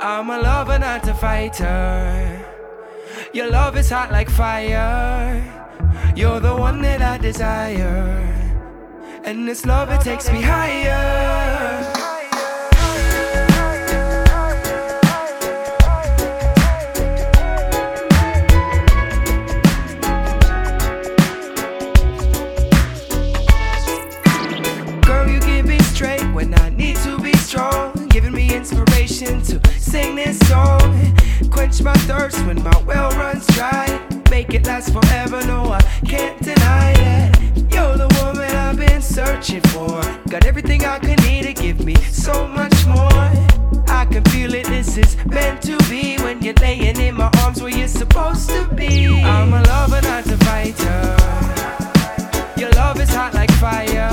I'm a lover, not a fighter. Your love is hot like fire. You're the one that I desire, and this love, it takes me higher. When I need to be strong, giving me inspiration to sing this song. Quench my thirst when my well runs dry. Make it last forever, no, I can't deny that. You're the woman I've been searching for. Got everything I could need to give me so much more. I can feel it, this is meant to be. When you're laying in my arms where you're supposed to be. I'm a lover, not a fighter. Your love is hot like fire.